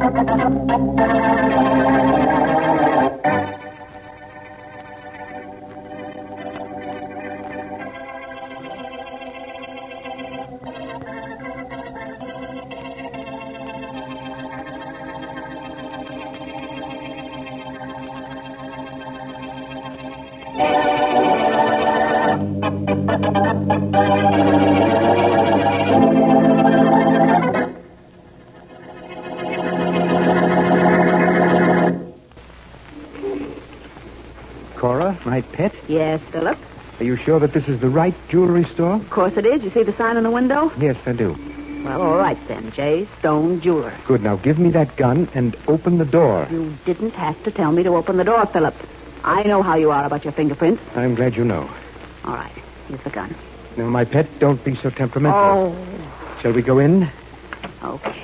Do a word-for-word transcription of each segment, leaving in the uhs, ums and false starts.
Cora, my pet? Yes, Philip? Are you sure that this is the right jewelry store? Of course it is. You see the sign on the window? Yes, I do. Well, all right then. J. Stone Jeweler. Good. Now give me that gun and open the door. You didn't have to tell me to open the door, Philip. I know how you are about your fingerprints. I'm glad you know. All right. Here's the gun. Now, my pet, don't be so temperamental. Oh. Shall we go in? Okay.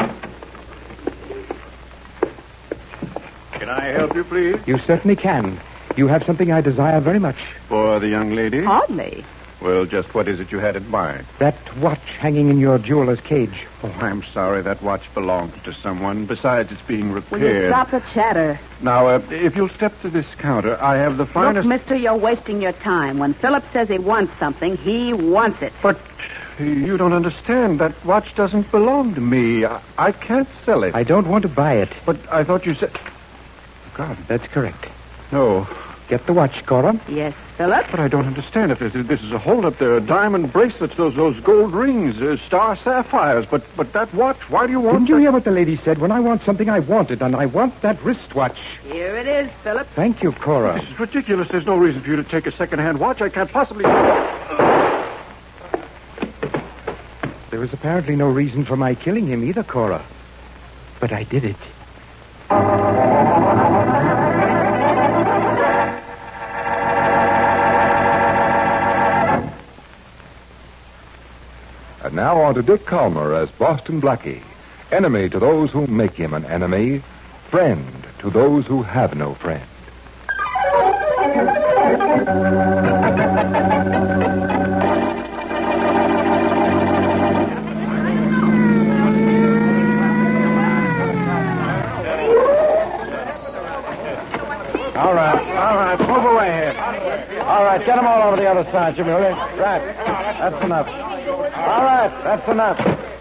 Can I help you, please? You certainly can. You have something I desire very much. For the young lady? Hardly. Well, just what is it you had in mind? That watch hanging in your jeweler's cage. Oh, I'm sorry. That watch belongs to someone. Besides, it's being repaired. Will you stop the chatter? Now, uh, if you'll step to this counter, I have the finest... Look, mister, you're wasting your time. When Philip says he wants something, he wants it. But you don't understand. That watch doesn't belong to me. I, I can't sell it. I don't want to buy it. But I thought you said... God. That's correct. No. Get the watch, Cora. Yes, Philip? But I don't understand. If this, this is a holdup, there are diamond bracelets, those those gold rings, uh, star sapphires. But but that watch, why do you want Didn't you that? hear what the lady said? When I want something, I want it, and I want that wristwatch. Here it is, Philip. Thank you, Cora. This is ridiculous. There's no reason for you to take a second-hand watch. I can't possibly... There was apparently no reason for my killing him either, Cora. But I did it. And now on to Dick Calmer as Boston Blackie. Enemy to those who make him an enemy. Friend to those who have no friend. All right, all right, move away here. All right, get them all over the other side, Jimmy, will you? Right, that's enough. All right, that's enough.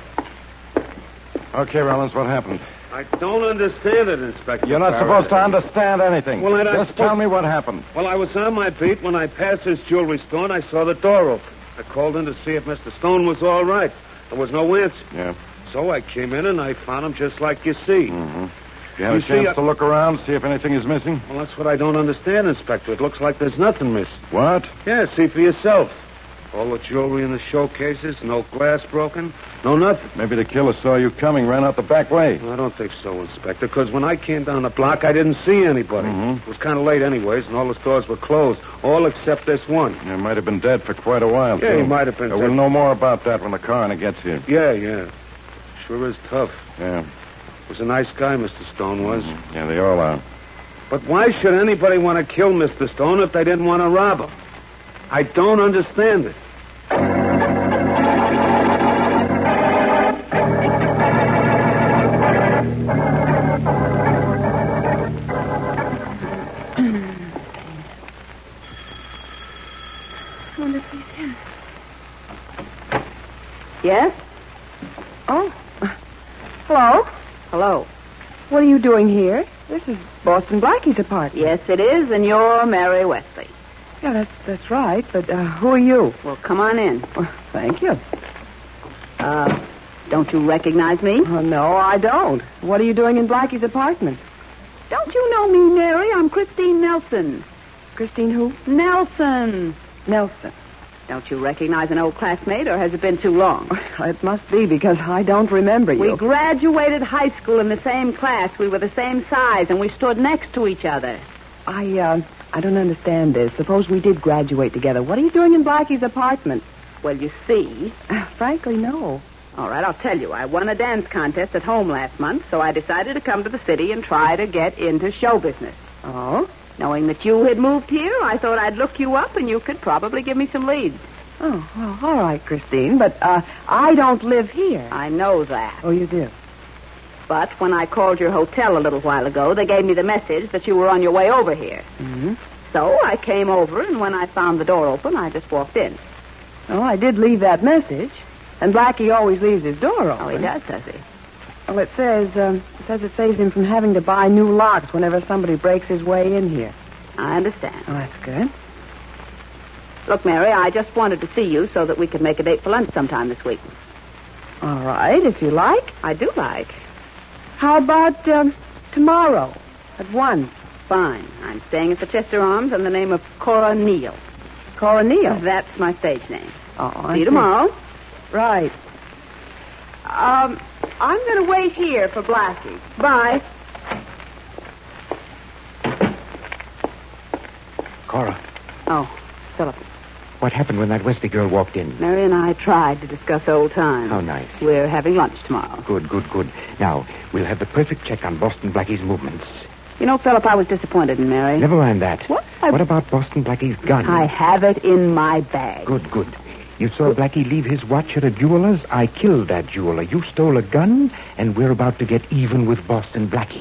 Okay, Rollins, what happened? I don't understand it, Inspector. You're not Barrett. supposed to understand anything. Well, I don't Just suppose- tell me what happened. Well, I was on my beat when I passed this jewelry store and I saw the door open. I called in to see if Mister Stone was all right. There was no answer. Yeah. So I came in and I found him just like you see. Mm-hmm. You have You a chance see, I- to look around, see if anything is missing? Well, that's what I don't understand, Inspector. It looks like there's nothing missing. What? Yeah, see for yourself. All the jewelry in the showcases, no glass broken, no nothing. Maybe the killer saw you coming, ran out the back way. I don't think so, Inspector, because when I came down the block, I didn't see anybody. Mhm. It was kind of late anyways, and all the stores were closed, all except this one. You might have been dead for quite a while, Yeah, too. he might have been Uh, dead. We'll know more about that when the coroner gets here. Yeah, yeah. Sure is tough. Yeah. Was a nice guy, Mister Stone was. Yeah, they all are. But why should anybody want to kill Mister Stone if they didn't want to rob him? I don't understand it. Yes? Oh. Hello? Hello. What are you doing here? This is Boston Blackie's apartment. Yes, it is, and you're Mary Wesley. Yeah, that's that's right. But uh, who are you? Well, come on in. Well, thank you. Uh, don't you recognize me? Oh, no, I don't. What are you doing in Blackie's apartment? Don't you know me, Mary? I'm Christine Nelson. Christine who? Nelson. Nelson. Don't you recognize an old classmate, or has it been too long? It must be because I don't remember you. We graduated high school in the same class. We were the same size, and we stood next to each other. I, uh, I don't understand this. Suppose we did graduate together. What are you doing in Blackie's apartment? Well, you see... Frankly, no. All right, I'll tell you. I won a dance contest at home last month, so I decided to come to the city and try to get into show business. Oh? Knowing that you had moved here, I thought I'd look you up and you could probably give me some leads. Oh, well, all right, Christine, but uh, I don't live here. I know that. Oh, you do? But when I called your hotel a little while ago, they gave me the message that you were on your way over here. Mm-hmm. So I came over, and when I found the door open, I just walked in. Oh, I did leave that message. And Blackie always leaves his door open. Oh, he does, does he? Well, it says, um, it says it saves him from having to buy new locks whenever somebody breaks his way in here. I understand. Oh, that's good. Look, Mary, I just wanted to see you so that we could make a date for lunch sometime this week. All right, if you like. I do like. How about um, tomorrow at one? Fine. I'm staying at the Chester Arms in the name of Cora Neal. Cora Neal? That's my stage name. Oh, I See you see. tomorrow. Right. Um, I'm going to wait here for Blackie. Bye. Cora, Oh, Philip. what happened when that Wesley girl walked in? Mary and I tried to discuss old times. How nice. We're having lunch tomorrow. Good, good, good. Now, we'll have the perfect check on Boston Blackie's movements. You know, Philip, I was disappointed in Mary. Never mind that. What? I- What about Boston Blackie's gun? I have it in my bag. Good, good. You saw Blackie leave his watch at a jeweler's. I killed that jeweler. You stole a gun, and we're about to get even with Boston Blackie.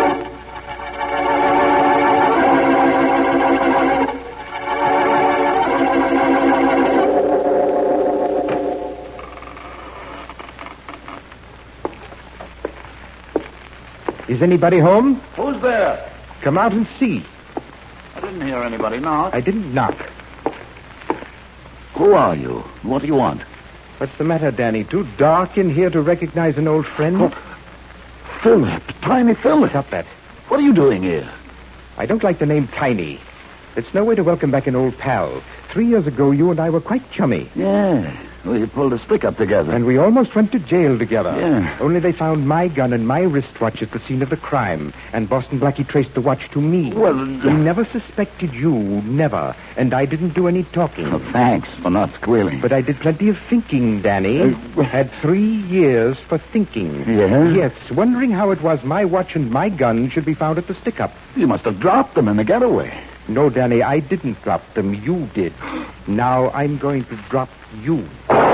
Is anybody home? Who's there? Come out and see. I didn't hear anybody knock. I didn't knock. Who are you? What do you want? What's the matter, Danny? Too dark in here to recognize an old friend? Philip. Tiny Philip. Stop that. What are you doing here? I don't like the name Tiny. It's no way to welcome back an old pal. Three years ago, you and I were quite chummy. Yeah. We pulled a stick up together. And we almost went to jail together. Yeah. Only they found my gun and my wristwatch at the scene of the crime. And Boston Blackie traced the watch to me. Well, He never suspected you, never. And I didn't do any talking. Oh, thanks for not squealing. But I did plenty of thinking, Danny. Uh, Had three years for thinking. Yeah? Yes, wondering how it was my watch and my gun should be found at the stick-up. You must have dropped them in the getaway. No, Danny, I didn't drop them. You did. Now I'm going to drop you.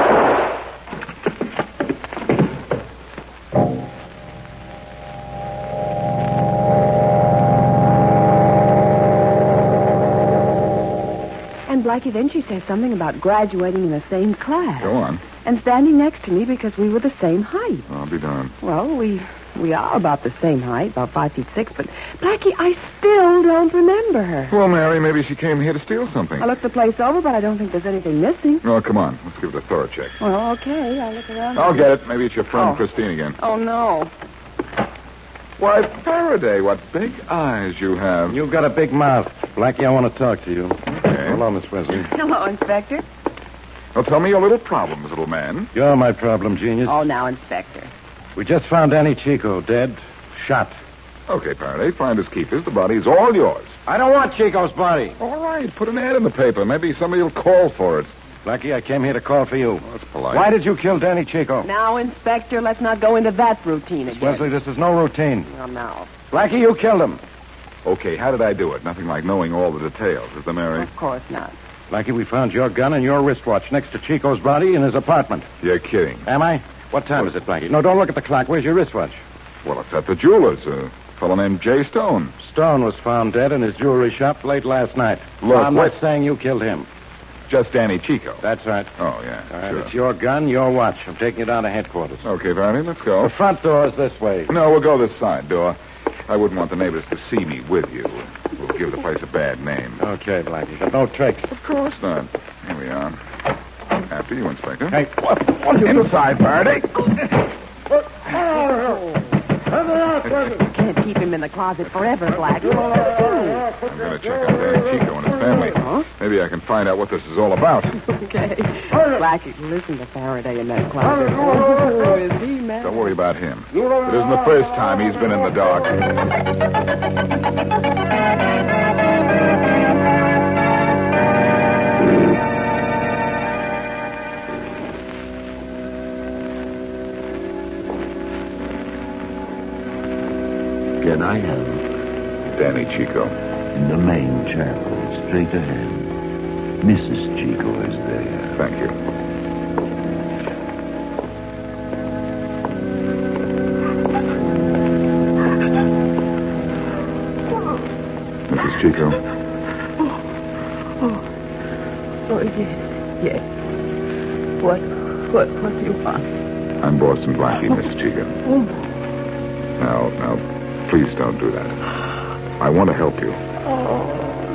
And Blackie, then she says something about graduating in the same class. Go on. And standing next to me because we were the same height. I'll be darned. Well, we we are about the same height, about five feet six, but Blackie, I still don't remember her. Well, Mary, maybe she came here to steal something. I looked the place over, but I don't think there's anything missing. Oh, come on. Let's give it a thorough check. Well, okay, I'll look around. I'll get it. Maybe it's your friend Oh. Christine again. Oh, no. Why, Faraday, what big eyes you have. You've got a big mouth. Blackie, I want to talk to you. Okay. Hello, Miss Wesley. Hello, Inspector. Well, tell me your little problems, little man. You're my problem, genius. Oh, now, Inspector. We just found Danny Chico dead, shot. Okay, Faraday, finders keepers. The body's all yours. I don't want Chico's body. All right, put an ad in the paper. Maybe somebody will call for it. Blackie, I came here to call for you. That's polite. Why did you kill Danny Chico? Now, Inspector, let's not go into that routine again. Wesley, this is no routine. Well, now, Blackie, you killed him. Okay, how did I do it? Nothing like knowing all the details, is there, Mary? of course not. Blackie, we found your gun and your wristwatch next to Chico's body in his apartment. You're kidding. Am I? What time is it, Blackie? No, don't look at the clock. Where's your wristwatch? Well, it's at the jeweler's. A fellow named Jay Stone. Stone was found dead in his jewelry shop late last night. Look, I'm wait. not saying you killed him. Just Danny Chico. That's right. Oh, yeah, All right, sure. it's your gun, your watch. I'm taking you down to headquarters. Okay, Faraday, let's The go. front door is this way. No, we'll go this side door. I wouldn't want the neighbors to see me with you. We'll give the place a bad name. Okay, Blackie, but no tricks. Of course not. Here we are. After you, Inspector. Hey, what? What are you Inside, Faraday. Can't keep him in the closet forever, Blackie. I'm going to check on Danny Chico and his family. Huh? Maybe I can find out what this is all about. Okay. Blackie, listen to Faraday in that closet. Oh, is he mad? Don't worry about him. It isn't the first time he's been in the dark. Can I help? Danny Chico. In the main chapel, straight ahead. Missus Chico is there. Thank you. Chico? Oh, yes, yes. What, what, what do you want? I'm Boston Blackie, Miss Chico. Now, now, please don't do that. I want to help you. Oh,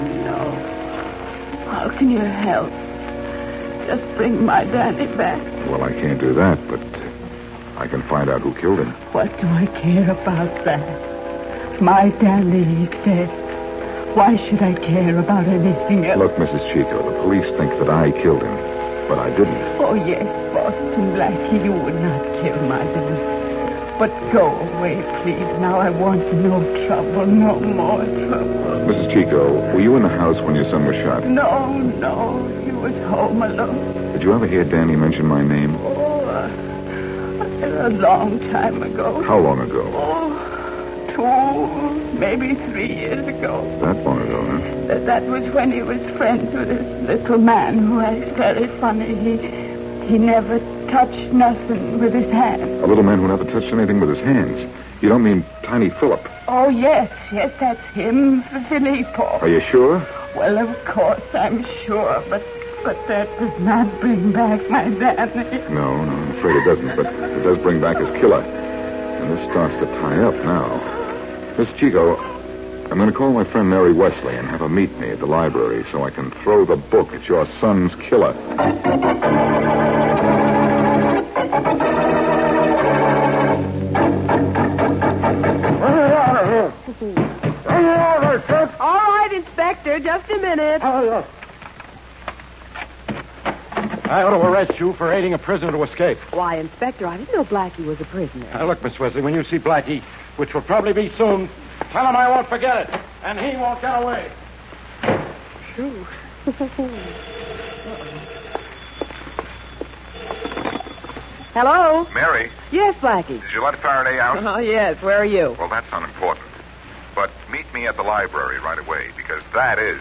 no. How can you help? Just bring my Danny back. Well, I can't do that, but I can find out who killed him. What do I care about that? My Danny exists. Why should I care about anything else? Look, Missus Chico, the police think that I killed him, but I didn't. Oh, yes, Boston Blackie, you would not kill my Danny. But go away, please. Now I want no trouble, no more trouble. Missus Chico, were you in the house when your son was shot? No, no, he was home alone. Did you ever hear Danny mention my name? Oh, uh, a long time ago. How long ago? Oh, two, maybe three years ago. That long ago, huh? That, that was when he was friends with this little man who acts very funny. He, he never touched nothing with his hands. A little man who never touched anything with his hands. You don't mean Tiny Philip? Oh, yes, yes, that's him, Filippo. Are you sure? Well, of course, I'm sure, but but that does not bring back my Danny. No, no, I'm afraid it doesn't, but it does bring back his killer. And this starts to tie up now. Miss Chico, I'm going to call my friend Mary Wesley and have her meet me at the library so I can throw the book at your son's killer. All right, Inspector, just a minute. I ought to arrest you for aiding a prisoner to escape. Why, Inspector, I didn't know Blackie was a prisoner. Now, look, Miss Wesley, when you see Blackie, which will probably be soon, tell him I won't forget it, and he won't get away. True. Hello? Mary, Yes, Blackie. did you let Faraday out? Oh, yes. Where are you? Well, that's unimportant. But meet me at the library right away, because that is...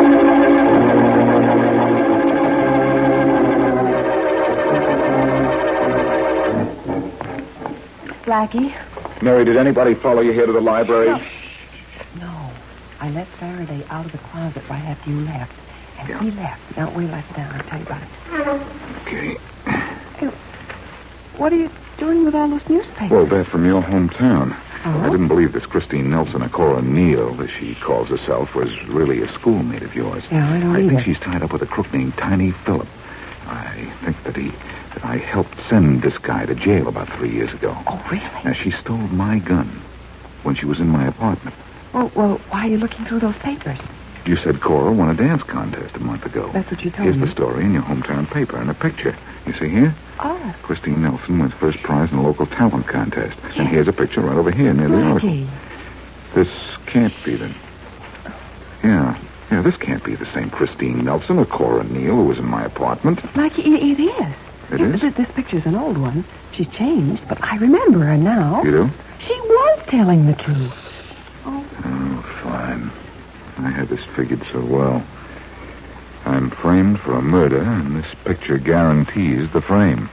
Blackie? Mary, did anybody follow you here to the library? No. No. I let Faraday out of the closet right after you left. And Yeah. he left. Now, wait, let's down. I'll tell you about it. Okay. Hey, what are you doing with all those newspapers? Well, they're from your hometown. Oh? I didn't believe this Christine Nelson, or Cora Neal, as she calls herself, was really a schoolmate of yours. Yeah, I don't I either. think she's tied up with a crook named Tiny Philip. I think that he, that I helped send this guy to jail about three years ago. Oh, really? Now, she stole my gun when she was in my apartment. Well, well, why are you looking through those papers? You said Cora won a dance contest a month ago. That's what you told Here's me. the story in your hometown paper and a picture. You see here? Oh, Christine Nelson wins first prize in a local talent contest. And here's a picture right over here near the article. Blackie. This can't be the... Yeah, yeah, this can't be the same Christine Nelson or Cora Neal who was in my apartment. Blackie, it, it is. It Yes, is? This, this picture's an old one. She's changed, but I remember her now. You do? She was telling the truth. Oh, fine. I had this figured so well. I'm framed for a murder, and this picture guarantees the frame.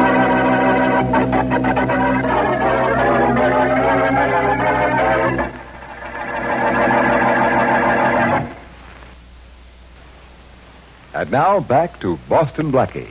And now back to Boston Blackie.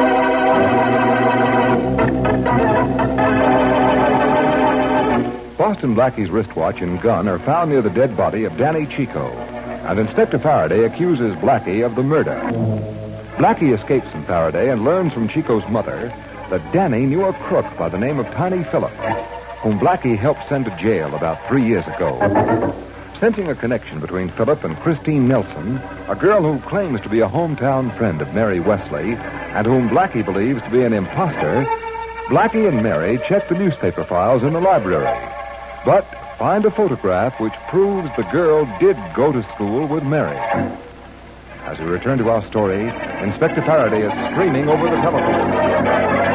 Boston Blackie's wristwatch and gun are found near the dead body of Danny Chico, and Inspector Faraday accuses Blackie of the murder. Blackie escapes from Faraday and learns from Chico's mother that Danny knew a crook by the name of Tiny Philip, whom Blackie helped send to jail about three years ago. Sensing a connection between Philip and Christine Nelson, a girl who claims to be a hometown friend of Mary Wesley and whom Blackie believes to be an imposter, Blackie and Mary check the newspaper files in the library, but find a photograph which proves the girl did go to school with Mary. As we return to our story, Inspector Faraday is screaming over the telephone.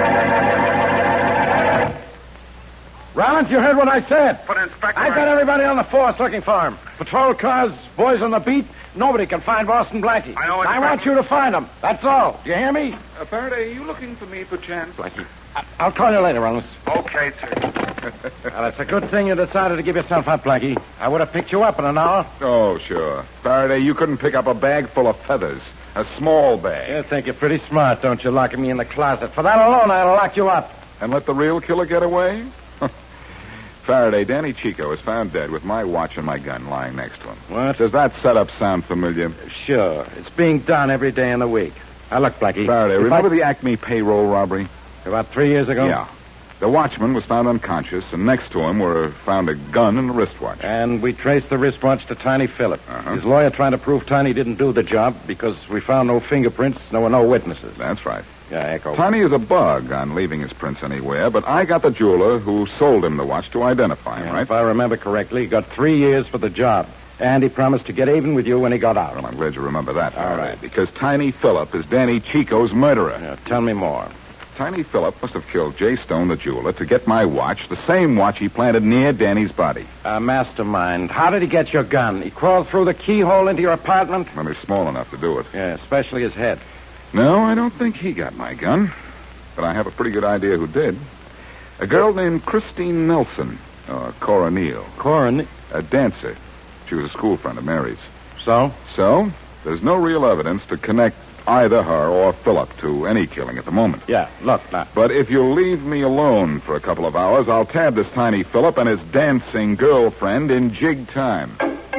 Rollins, you heard what I said. But, Inspector... I've got everybody on the force looking for him. Patrol cars, boys on the beat. Nobody can find Boston Blackie. I know, I Inspector. want you to find him. That's all. Do you hear me? Uh, Faraday, are you looking for me, perchance? I- I'll call you later, Rollins. Okay, sir. Well, it's a good thing you decided to give yourself up, Blackie. I would have picked you up in an hour. Oh, sure. Faraday, you couldn't pick up a bag full of feathers. A small bag. You think you're pretty smart, don't you, locking me in the closet? For that alone, I'd lock you up. And let the real killer get away? Faraday, Danny Chico is found dead with my watch and my gun lying next to him. What? Does that setup sound familiar? Sure. It's being done every day in the week. Now, look, Blackie. Faraday, if remember I... the Acme payroll robbery? About three years ago? Yeah. The watchman was found unconscious, and next to him were found a gun and a wristwatch. And we traced the wristwatch to Tiny Phillip. Uh-huh. His lawyer trying to prove Tiny didn't do the job because we found no fingerprints, there were no witnesses. That's right. Yeah, Echo. Tiny is a bug on leaving his prints anywhere, but I got the jeweler who sold him the watch to identify him, Yeah, right? If I remember correctly, he got three years for the job. And he promised to get even with you when he got out. Well, I'm glad you remember that, All Faraday, right. because Tiny Phillip is Danny Chico's murderer. Yeah, tell me more. Tiny Phillip must have killed Jay Stone, the jeweler, to get my watch, the same watch he planted near Danny's body. Uh, mastermind, how did he get your gun? He crawled through the keyhole into your apartment? Well, he's small enough to do it. Yeah, especially his head. No, I don't think he got my gun. But I have a pretty good idea who did. A girl named Christine Nelson, or Cora Neal. Corin. A dancer. She was a school friend of Mary's. So? So, there's no real evidence to connect either her or Phillip to any killing at the moment. Yeah, look, now. But if you'll leave me alone for a couple of hours, I'll tab this Tiny Phillip and his dancing girlfriend in jig time.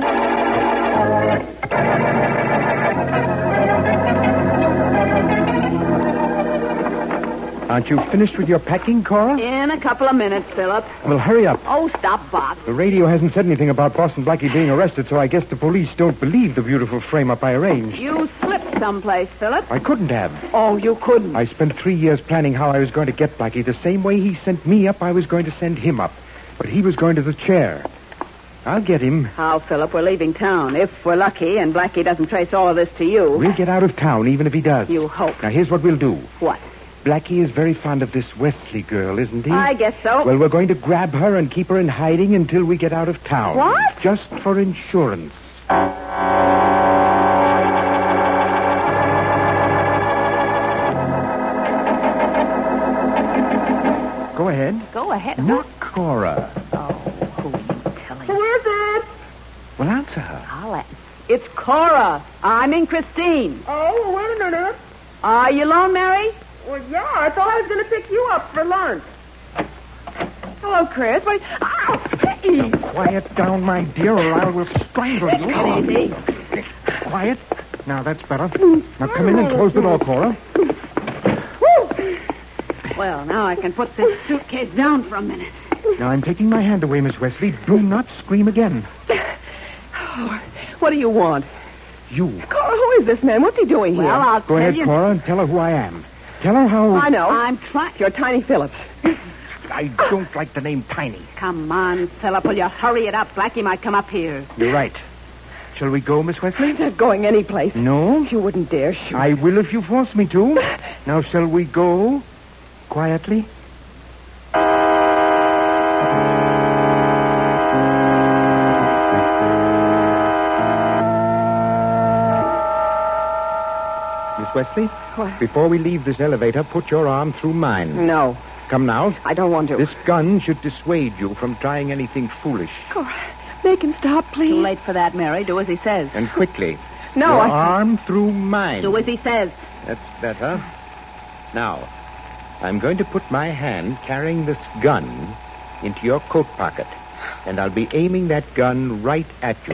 Aren't you finished with your packing, Cora? In a couple of minutes, Philip. Well, hurry up. Oh, stop, Bob. The radio hasn't said anything about Boston Blackie being arrested, so I guess the police don't believe the beautiful frame-up I arranged. You slipped someplace, Philip. I couldn't have. Oh, you couldn't. I spent three years planning how I was going to get Blackie. The same way he sent me up, I was going to send him up. But he was going to the chair. I'll get him. How, Philip? We're leaving town. If we're lucky and Blackie doesn't trace all of this to you. We'll get out of town, even if he does. You hope. Now, here's what we'll do. What? Blackie is very fond of this Wesley girl, isn't he? I guess so. Well, we're going to grab her and keep her in hiding until we get out of town. What? Just for insurance. Go ahead. Go ahead. Not Cora. Oh, who are you telling? Who is it? Well, answer her. I'll let... It's Cora. I'm in Christine. Oh, wait a minute. Are you alone, Mary? Well, yeah, I thought I was going to pick you up for lunch. Hello, Chris. Wait. Ow! Hey! Quiet down, my dear, or I will strangle you. Easy. Quiet. Now, that's better. Now, come in and close the door, Cora. Well, now I can put this suitcase down for a minute. Now, I'm taking my hand away, Miss Wesley. Do not scream again. What do you want? You. Cora, who is this man? What's he doing here? Well, I'll Go tell ahead, you. Cora, and tell her who I am. Tell her how... I know. I'm trying. You're Tiny Phillips. I don't like the name Tiny. Come on, Philip. Will you hurry it up? Blackie might come up here. You're right. Shall we go, Miss Wesley? I'm not going anyplace. No? You wouldn't dare shoot. I will if you force me to. Now, shall we go quietly? Miss Wesley? What? Before we leave this elevator, put your arm through mine. No, Come now. I don't want to. This gun should dissuade you from trying anything foolish. Cora, make him stop, please. Too late for that, Mary. Do as he says. And quickly. No, your I... arm through mine. Do as he says. That's better. Now, I'm going to put my hand carrying this gun into your coat pocket. And I'll be aiming that gun right at you.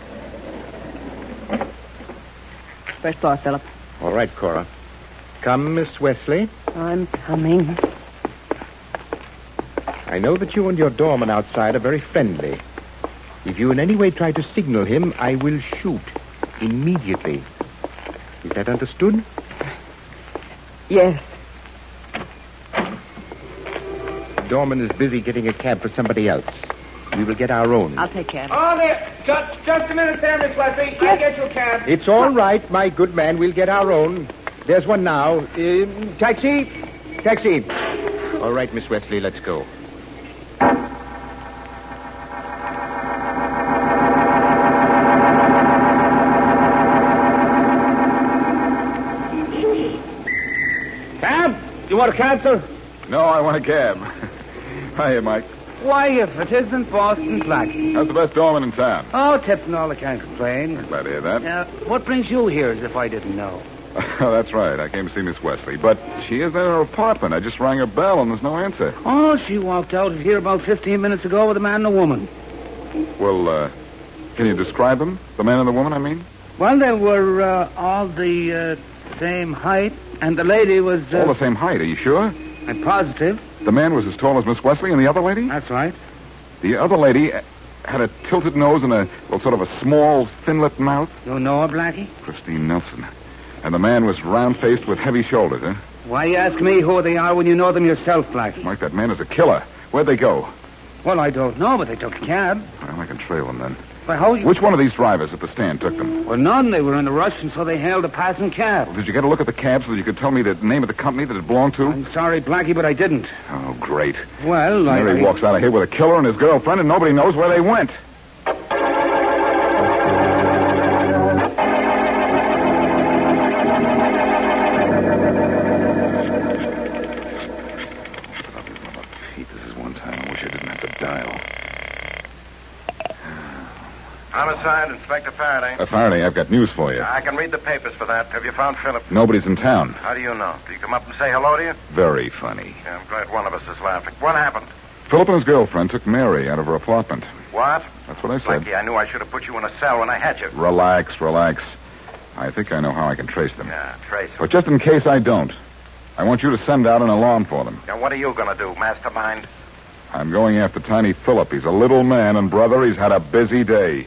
First floor, Philip. All right, Cora. Come, Miss Wesley. I'm coming. I know that you and your doorman outside are very friendly. If you in any way try to signal him, I will shoot immediately. Is that understood? Yes. The doorman is busy getting a cab for somebody else. We will get our own. I'll take care of it. Oh, there. Just, just a minute there, Miss Wesley. I'll get you a cab. It's all right, my good man. We'll get our own. There's one now. Uh, taxi? Taxi. All right, Miss Wesley, let's go. Cab? You want a cab, sir? No, I want a cab. Hiya, Mike. Why, if it isn't Boston Blackie. That's the best doorman in town. Oh, tips and all, I can't complain. Glad to hear that. Uh, what brings you here, as if I didn't know? Oh, that's right. I came to see Miss Wesley. But she is in her apartment. I just rang her bell, and there's no answer. Oh, she walked out of here about fifteen minutes ago with a man and a woman. Well, uh, can you describe them? The man and the woman, I mean? Well, they were uh, all the uh, same height, and the lady was... Uh, All the same height, are you sure? I'm positive. The man was as tall as Miss Wesley, and the other lady? That's right. The other lady had a tilted nose and a, well, sort of a small, thin-lipped mouth. You know her, Blackie? Christine Nelson. And the man was round-faced with heavy shoulders, huh? Why you ask me who they are when you know them yourself, Blackie? Mike, that man is a killer. Where'd they go? Well, I don't know, but they took a cab. Well, I can trail them then. Why, how you... Which one of these drivers at the stand took them? Well, none. They were in a rush, and so they hailed a passing cab. Well, did you get a look at the cab so that you could tell me the name of the company that it belonged to? I'm sorry, Blackie, but I didn't. Oh, great. Well, I... Mary I... walks out of here with a killer and his girlfriend, and nobody knows where they went. Homicide, Inspector Faraday. Uh, Faraday, I've got news for you. I can read the papers for that. Have you found Philip? Nobody's in town. How do you know? Did he come up and say hello to you? Very funny. Yeah, I'm glad one of us is laughing. What happened? Philip and his girlfriend took Mary out of her apartment. What? That's what I said. Blackie, I knew I should have put you in a cell when I had you. Relax, relax. I think I know how I can trace them. Yeah, trace them. But just in case I don't, I want you to send out an alarm for them. Now, what are you going to do, mastermind? I'm going after Tiny Philip. He's a little man, and, brother, he's had a busy day.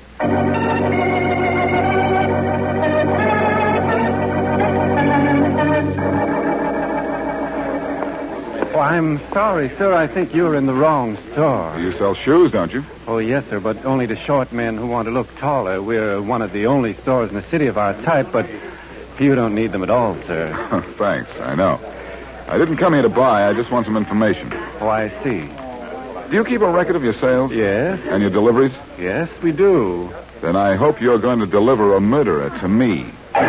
Oh, I'm sorry, sir. I think you're in the wrong store. You sell shoes, don't you? Oh, yes, sir, but only to short men who want to look taller. We're one of the only stores in the city of our type, but you don't need them at all, sir. Thanks, I know. I didn't come here to buy. I just want some information. Oh, I see. Do you keep a record of your sales? Yes. And your deliveries? Yes, we do. Then I hope you're going to deliver a murderer to me.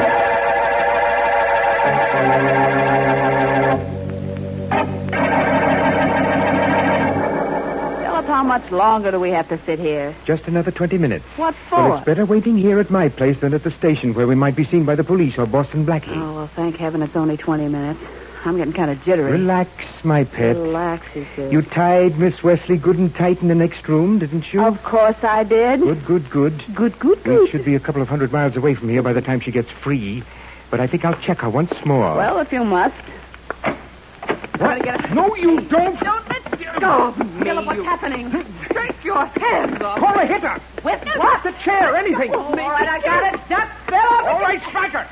Philip, how much longer do we have to sit here? Just another twenty minutes. What for? Well, it's better waiting here at my place than at the station where we might be seen by the police or Boston Blackie. Oh, well, thank heaven it's only twenty minutes. I'm getting kind of jittery. Relax, my pet. Relax, he says. You tied Miss Wesley good and tight in the next room, didn't you? Of course I did. Good, good, good. Good, good, We good. should be a couple of hundred miles away from here by the time she gets free. But I think I'll check her once more. Well, if you must. What? Get No, you don't. Don't let go of me. Philip, what's happening? Take your hands off. Call a hitter. With What? The chair, anything. Oh, all right, I got it. Stop, Philip. All right, strike her.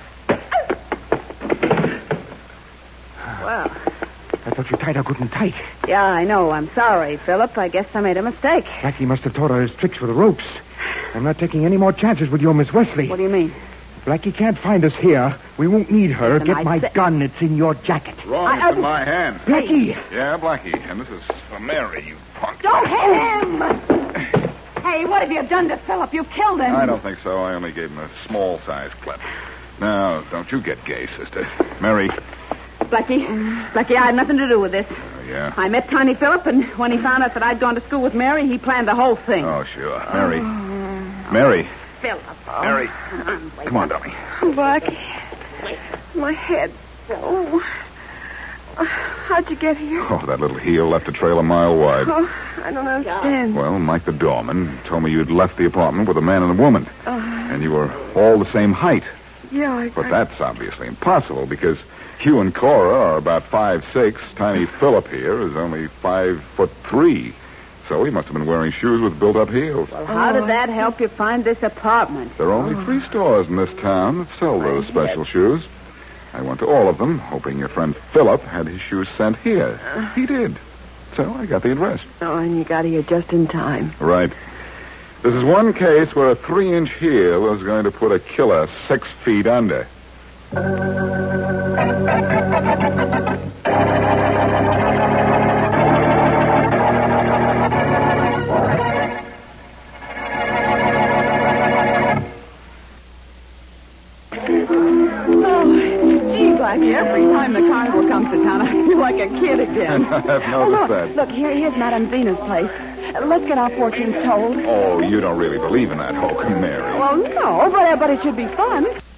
Well, I thought you tied her good and tight. yeah, I know. I'm sorry, Philip. I guess I made a mistake. Blackie must have taught her his tricks with the ropes. I'm not taking any more chances with your Miss Wesley. What do you mean? Blackie can't find us here. We won't need her. Listen, Get I my said- gun. It's in your jacket. Wrong, I- it's in I- my hand. Blackie! Yeah, Blackie. And this is for Mary, you punk. Don't hit him! Hey, what have you done to Philip? You killed him. I don't think so. I only gave him a small-sized clip. Now, don't you get gay, sister. Mary. Blackie, Blackie, I had nothing to do with this. Oh, yeah? I met Tiny Philip, and when he found out that I'd gone to school with Mary, he planned the whole thing. Oh, sure. Mary. Mary. Philip. Mary. Come on, dummy. Blackie, my head. Oh. How'd you get here? Oh, that little heel left a trail a mile wide. Oh, I don't understand. Well, Mike the doorman told me you'd left the apartment with a man and a woman. Uh, And you were all the same height. yeah, I... But that's obviously impossible because you and Cora are about five six. Tiny Philip here is only five foot three. So he must have been wearing shoes with built-up heels. Well, how did that help you find this apartment? There are only three stores in this town that sell those special shoes. I went to all of them, hoping your friend Philip had his shoes sent here. He did. So I got the address. Oh, and you got here just in time. Right. This is one case where a three-inch heel is going to put a killer six feet under. Blackie, every time the carnival comes to town, I feel like a kid again. I've noticed oh, look, that. Look, here, here's Madame Zena's place. Let's get our fortunes told. Oh, you don't really believe in that hokum, Mary. Well, no, but, uh, but it should be fun.